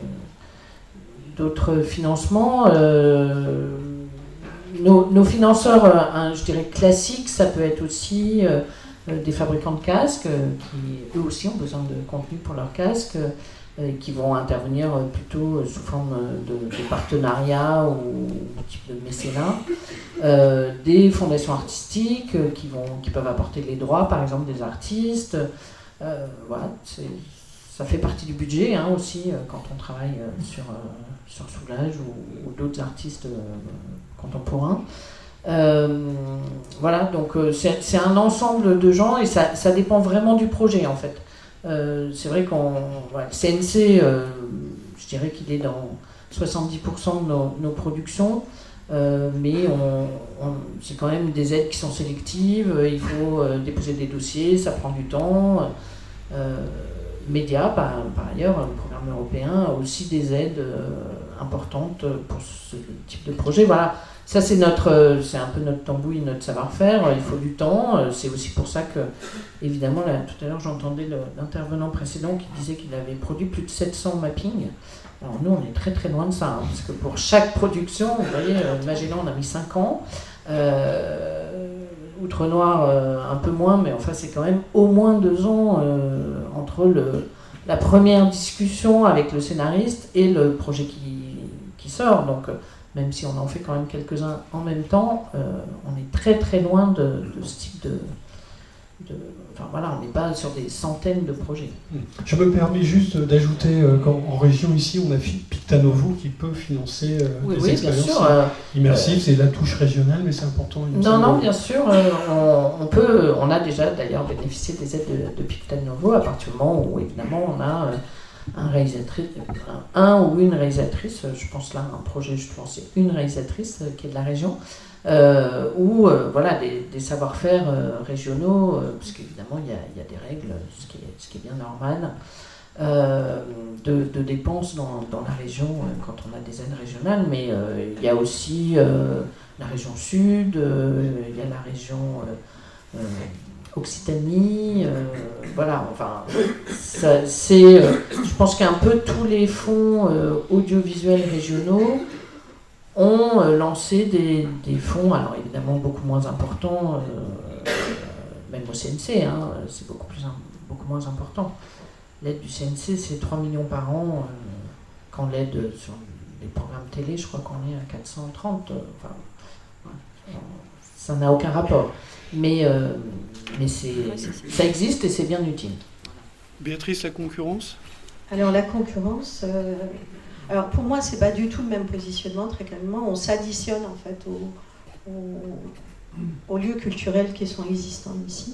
euh, d'autres financements. Euh, Nos, nos financeurs, euh, je dirais classiques, ça peut être aussi euh, des fabricants de casques euh, qui eux aussi ont besoin de contenu pour leurs casques, euh, qui vont intervenir plutôt sous forme de, de partenariat ou type de mécénat. Euh, des fondations artistiques euh, qui, vont, qui peuvent apporter les droits, par exemple des artistes. Euh, voilà, ça fait partie du budget hein, aussi euh, quand on travaille euh, sur, euh, sur Soulage ou, ou d'autres artistes euh, contemporains. Euh, voilà, donc euh, c'est un ensemble de gens et ça, ça dépend vraiment du projet en fait. Euh, c'est vrai qu'on... Ouais, le C N C, euh, je dirais qu'il est dans soixante-dix pour cent de nos, nos productions, euh, mais on, on, c'est quand même des aides qui sont sélectives, il faut euh, déposer des dossiers, ça prend du temps. Euh, Média, par, par ailleurs, le programme européen a aussi des aides euh, importantes pour ce type de projet. Voilà, ça c'est notre, c'est un peu notre tambouille, notre savoir-faire. Il faut du temps. C'est aussi pour ça que, évidemment, là, tout à l'heure j'entendais l'intervenant précédent qui disait qu'il avait produit plus de sept cents mappings. Alors nous, on est très très loin de ça, hein, parce que pour chaque production, vous voyez, Magellan, on a mis cinq ans. Euh, Outre-Noir, euh, un peu moins, mais enfin c'est quand même au moins deux ans euh, entre le, la première discussion avec le scénariste et le projet qui, qui sort. Donc euh, même si on en fait quand même quelques-uns en même temps, euh, on est très très loin de, de ce type de... de enfin voilà, on n'est pas sur des centaines de projets. Je me permets juste d'ajouter euh, qu'en région ici, on a Pictanovo qui peut financer euh, oui, des oui, expériences bien sûr, euh, immersives. Euh, c'est la touche régionale, mais c'est important. Non, non, bien sûr. Euh, on, on, peut, on a déjà d'ailleurs bénéficié des aides de, de Pictanovo à partir du moment où évidemment on a euh, un réalisatrice, un, un ou une réalisatrice, je pense là à un projet, je pense c'est une réalisatrice euh, qui est de la région. Euh, ou euh, voilà, des, des savoir-faire euh, régionaux, euh, parce qu'évidemment il y a, y a des règles, ce qui est, ce qui est bien normal, euh, de, de dépenses dans, dans la région euh, quand on a des aides régionales, mais euh, il y a aussi euh, la région sud, euh, il y a la région euh, euh, Occitanie, euh, voilà, enfin, c'est, euh, je pense qu'un peu tous les fonds euh, audiovisuels régionaux ont euh, lancé des, des fonds, alors évidemment beaucoup moins importants, euh, euh, même au C N C, hein, c'est beaucoup, plus, beaucoup moins important. L'aide du C N C, c'est trois millions par an, euh, quand l'aide sur les programmes télé, je crois qu'on est à quatre cent trente, euh, enfin, ouais, ça n'a aucun rapport. Mais, euh, mais c'est, ça existe et c'est bien utile. Béatrice, la concurrence ? Alors la concurrence... Euh... Alors pour moi, c'est pas du tout le même positionnement, très clairement. On s'additionne en fait aux, aux, aux lieux culturels qui sont existants ici.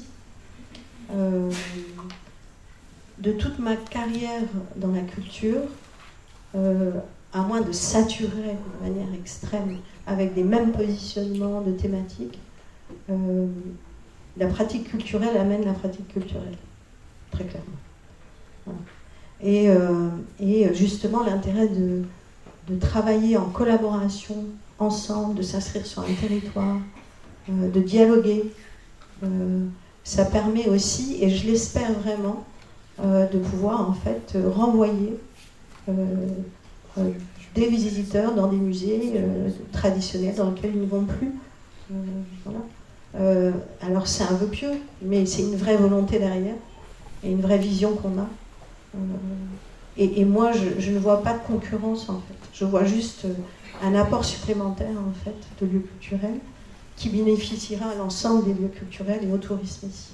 Euh, de toute ma carrière dans la culture, euh, à moins de saturer de manière extrême avec des mêmes positionnements de thématiques, euh, la pratique culturelle amène la pratique culturelle, très clairement. Voilà. Et, euh, et justement, l'intérêt de, de travailler en collaboration, ensemble, de s'inscrire sur un territoire, euh, de dialoguer, euh, ça permet aussi, et je l'espère vraiment, euh, de pouvoir en fait renvoyer euh, euh, des visiteurs dans des musées euh, traditionnels dans lesquels ils ne vont plus. Euh, voilà. euh, alors c'est un vœu pieux, mais c'est une vraie volonté derrière, et une vraie vision qu'on a. Et, et moi, je, je ne vois pas de concurrence, en fait. Je vois juste un apport supplémentaire, en fait, de lieux culturels qui bénéficiera à l'ensemble des lieux culturels et au tourisme ici.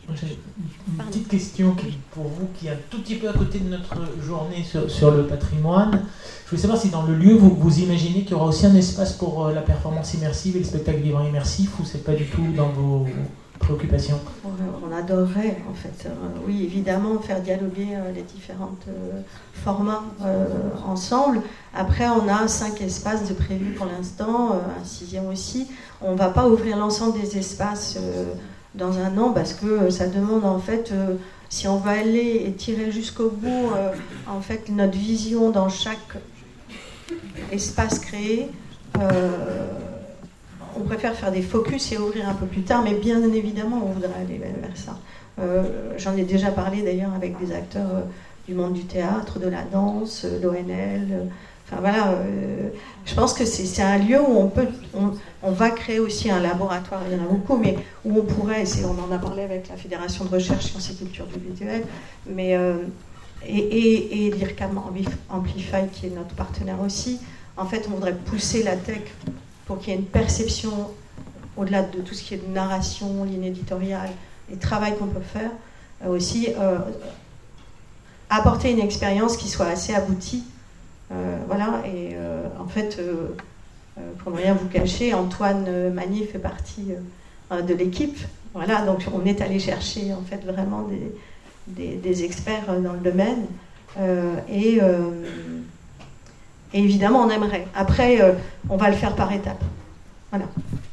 J'ai une petite question qui, pour vous qui est un tout petit peu à côté de notre journée sur, sur le patrimoine. Je voulais savoir si dans le lieu, vous, vous imaginez qu'il y aura aussi un espace pour la performance immersive et le spectacle vivant immersif, ou c'est pas du tout dans vos préoccupations? On adorerait, en fait, euh, oui, évidemment, faire dialoguer euh, les différents euh, formats euh, ensemble. Après, on a cinq espaces de prévus pour l'instant, euh, un sixième aussi. On ne va pas ouvrir l'ensemble des espaces euh, dans un an, parce que euh, ça demande, en fait, euh, si on va aller et tirer jusqu'au bout, euh, en fait, notre vision dans chaque espace créé, euh, on préfère faire des focus et ouvrir un peu plus tard, mais bien évidemment, on voudrait aller vers ça. Euh, j'en ai déjà parlé d'ailleurs avec des acteurs euh, du monde du théâtre, de la danse, euh, l'O N L. Euh, enfin voilà, euh, je pense que c'est, c'est un lieu où on peut, on, on va créer aussi un laboratoire, il y en a beaucoup, mais où on pourrait, et on en a parlé avec la Fédération de recherche sciences et culture du visuel, mais euh, et, et, et l'I R C A M Amplify, qui est notre partenaire aussi. En fait, on voudrait pousser la tech pour qu'il y ait une perception, au-delà de tout ce qui est de narration, ligne éditoriale, et travail qu'on peut faire, euh, aussi euh, apporter une expérience qui soit assez aboutie. Euh, voilà, et euh, en fait, euh, euh, pour ne rien vous cacher, Antoine Magnier fait partie euh, de l'équipe. Voilà, donc on est allé chercher en fait vraiment des, des, des experts dans le domaine. Euh, et... Euh, Et évidemment, on aimerait. Après, euh, on va le faire par étapes. Voilà.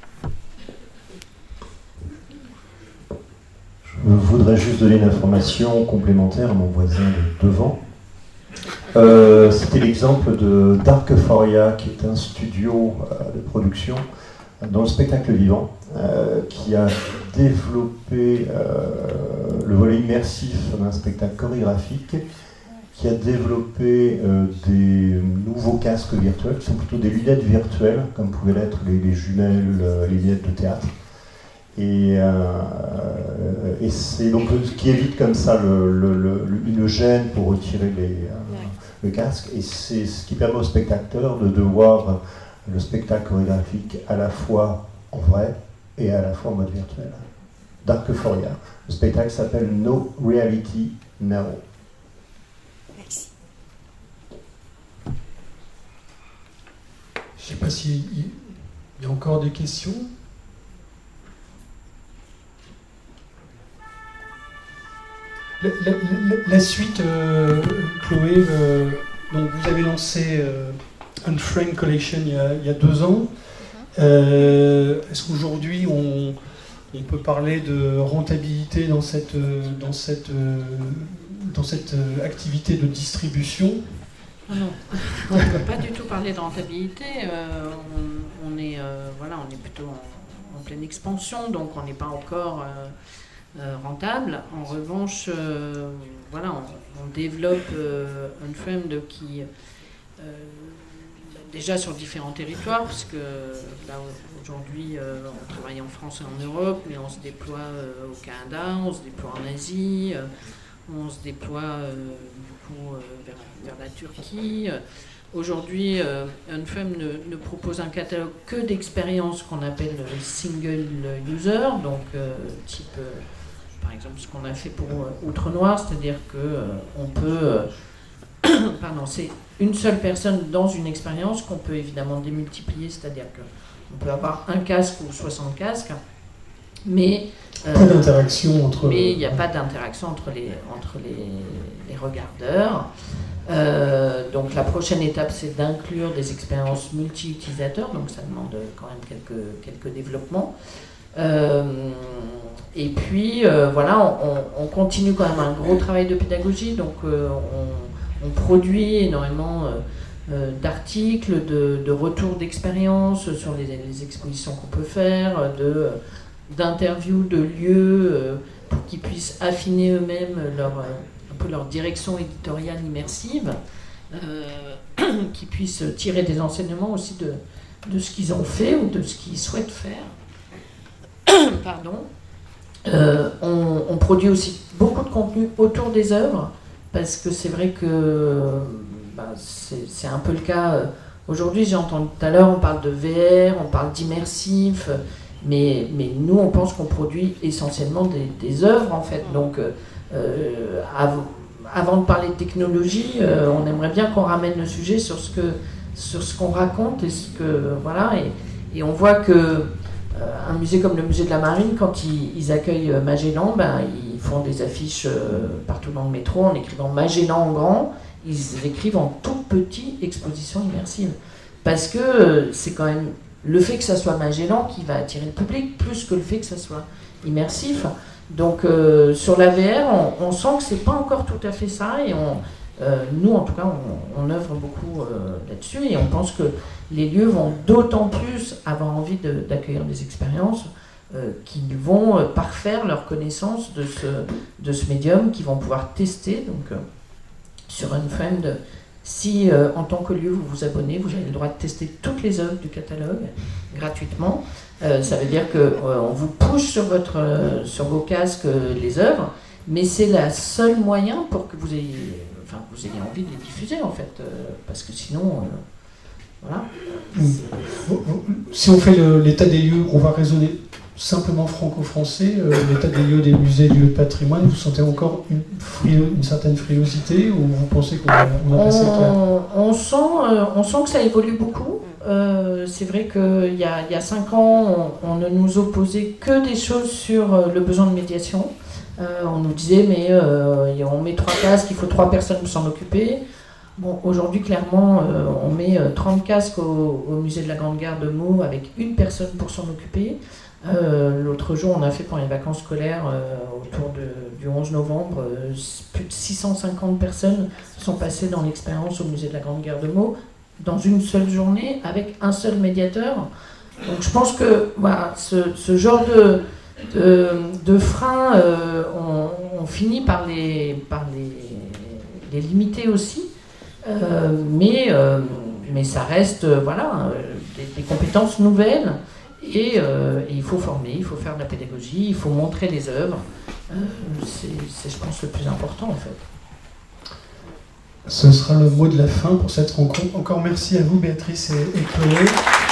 Je voudrais juste donner une information complémentaire à mon voisin de devant. Euh, c'était l'exemple de Dark Euphoria, qui est un studio euh, de production dans le spectacle vivant, euh, qui a développé euh, le volet immersif d'un spectacle chorégraphique, qui a développé euh, des nouveaux casques virtuels, qui sont plutôt des lunettes virtuelles, comme pouvaient l'être les, les jumelles, euh, les lunettes de théâtre. Et, euh, et c'est donc ce qui évite comme ça le, le, le, une gêne pour retirer les, euh, le casque. Et c'est ce qui permet aux spectateurs de, de voir le spectacle chorégraphique à la fois en vrai et à la fois en mode virtuel. Dark Euphoria. Le spectacle s'appelle No Reality Now. Je ne sais pas s'il y a encore des questions. La, la, la, la suite, euh, Chloé, euh, donc vous avez lancé euh, Unframed Collection il y a, il y a deux ans. Euh, est-ce qu'aujourd'hui on, on peut parler de rentabilité dans cette, dans cette, dans cette activité de distribution ? Non, on ne peut pas du tout parler de rentabilité. Euh, on, on, est, euh, voilà, on est plutôt en, en pleine expansion, donc on n'est pas encore euh, euh, rentable. En revanche, euh, voilà, on, on développe euh, Unframed qui, euh, déjà sur différents territoires, parce que là aujourd'hui euh, on travaille en France et en Europe, mais on se déploie euh, au Canada, on se déploie en Asie. Euh, On se déploie euh, du coup, euh, vers, vers la Turquie. Aujourd'hui, euh, Unframed ne, ne propose un catalogue que d'expériences qu'on appelle single user, donc euh, type, euh, par exemple, ce qu'on a fait pour euh, Outre-Noir, c'est-à-dire qu'on euh, peut, euh, pardon, c'est une seule personne dans une expérience qu'on peut évidemment démultiplier, c'est-à-dire qu'on peut avoir un casque ou soixante casques, mais Euh, pas d'interaction entre... Mais il n'y a pas d'interaction entre les, entre les, les regardeurs. Euh, donc la prochaine étape, c'est d'inclure des expériences multi-utilisateurs, donc ça demande quand même quelques, quelques développements. Euh, et puis, euh, voilà, on, on continue quand même un gros travail de pédagogie, donc euh, on, on produit énormément euh, euh, d'articles, de, de retours d'expérience sur les, les expositions qu'on peut faire, de... d'interviews de lieux euh, pour qu'ils puissent affiner eux-mêmes leur, euh, un peu leur direction éditoriale immersive, euh, qu'ils puissent tirer des enseignements aussi de, de ce qu'ils ont fait ou de ce qu'ils souhaitent faire. Pardon. Euh, on, on produit aussi beaucoup de contenu autour des œuvres, parce que c'est vrai que bah, c'est, c'est un peu le cas. Aujourd'hui, j'ai entendu tout à l'heure, on parle de V R, on parle d'immersif. Mais, mais mais nous, on pense qu'on produit essentiellement des, des œuvres, en fait. Donc, euh, av- avant de parler de technologie, euh, on aimerait bien qu'on ramène le sujet sur ce que, sur ce qu'on raconte et ce que voilà. Et, et on voit que euh, un musée comme le musée de la Marine, quand ils, ils accueillent Magellan, ben ils font des affiches euh, partout dans le métro en écrivant Magellan en grand. Ils écrivent en tout petit exposition immersive, parce que euh, c'est quand même le fait que ça soit Magellan qui va attirer le public plus que le fait que ça soit immersif. Donc euh, sur la V R, on, on sent que c'est pas encore tout à fait ça, et on, euh, nous en tout cas on, on œuvre beaucoup euh, là-dessus, et on pense que les lieux vont d'autant plus avoir envie de, d'accueillir des expériences euh, qui vont euh, parfaire leur connaissance de ce, de ce médium, qui vont pouvoir tester. Donc euh, sur Unfriend, si euh, en tant que lieu vous vous abonnez, vous avez le droit de tester toutes les œuvres du catalogue gratuitement. Euh, ça veut dire qu'on euh, vous push sur, votre, euh, sur vos casques euh, les œuvres, mais c'est le seul moyen pour que vous ayez, enfin, vous ayez envie de les diffuser, en fait, euh, parce que sinon, euh, voilà. Si on fait le, l'état des lieux, on va raisonner simplement franco-français, euh, l'état des lieux des musées du patrimoine, vous sentez encore une, frio, une certaine frilosité, ou vous pensez qu'on a, on a passé le clair ? on sent, euh, on sent que ça évolue beaucoup. Euh, c'est vrai qu'il y a, il y a cinq ans, on, on ne nous opposait que des choses sur euh, le besoin de médiation. Euh, on nous disait, mais euh, on met trois casques, il faut trois personnes pour s'en occuper. Bon, aujourd'hui, clairement, euh, on met euh, trente casques au, au musée de la Grande Gare de Meaux avec une personne pour s'en occuper. Euh, l'autre jour, on a fait pendant les vacances scolaires, euh, autour de, du onze novembre, euh, plus de six cent cinquante personnes sont passées dans l'expérience au musée de la Grande Gare de Meaux, dans une seule journée, avec un seul médiateur. Donc je pense que voilà, ce, ce genre de, de, de frein, euh, on, on finit par les, par les, les limiter aussi, euh, mais, euh, mais ça reste euh, voilà, des, des compétences nouvelles, et, euh, et il faut former, il faut faire de la pédagogie, il faut montrer les œuvres. Euh, c'est, c'est, je pense, le plus important, en fait. Ce sera le mot de la fin pour cette rencontre. Encore merci à vous, Béatrice et, et Chloé.